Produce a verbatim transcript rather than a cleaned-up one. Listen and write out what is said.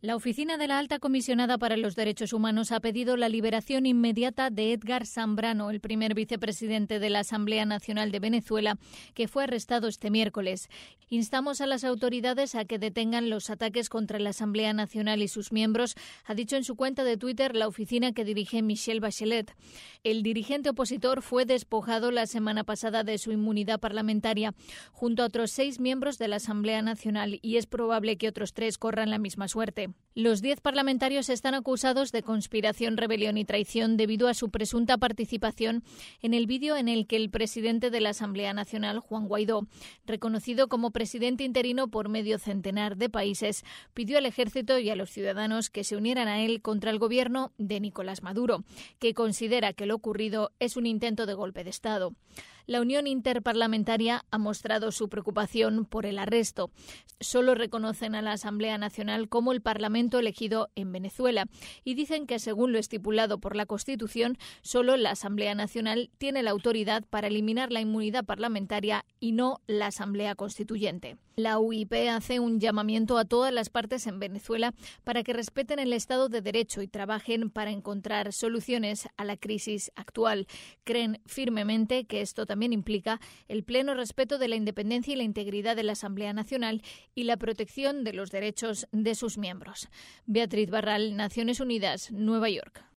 La oficina de la Alta Comisionada para los Derechos Humanos ha pedido la liberación inmediata de Edgar Zambrano, el primer vicepresidente de la Asamblea Nacional de Venezuela, que fue arrestado este miércoles. Instamos a las autoridades a que detengan los ataques contra la Asamblea Nacional y sus miembros, ha dicho en su cuenta de Twitter la oficina que dirige Michelle Bachelet. El dirigente opositor fue despojado la semana pasada de su inmunidad parlamentaria, junto a otros seis miembros de la Asamblea Nacional, y es probable que otros tres corran la misma suerte. Los diez parlamentarios están acusados de conspiración, rebelión y traición debido a su presunta participación en el vídeo en el que el presidente de la Asamblea Nacional, Juan Guaidó, reconocido como presidente interino por medio centenar de países, pidió al ejército y a los ciudadanos que se unieran a él contra el gobierno de Nicolás Maduro, que considera que lo ocurrido es un intento de golpe de Estado. La Unión Interparlamentaria ha mostrado su preocupación por el arresto. Solo reconocen a la Asamblea Nacional como el Parlamento elegido en Venezuela y dicen que, según lo estipulado por la Constitución, solo la Asamblea Nacional tiene la autoridad para eliminar la inmunidad parlamentaria y no la Asamblea Constituyente. La U I P hace un llamamiento a todas las partes en Venezuela para que respeten el Estado de Derecho y trabajen para encontrar soluciones a la crisis actual. Creen firmemente que esto también implica el pleno respeto de la independencia y la integridad de la Asamblea Nacional y la protección de los derechos de sus miembros. Beatriz Barral, Naciones Unidas, Nueva York.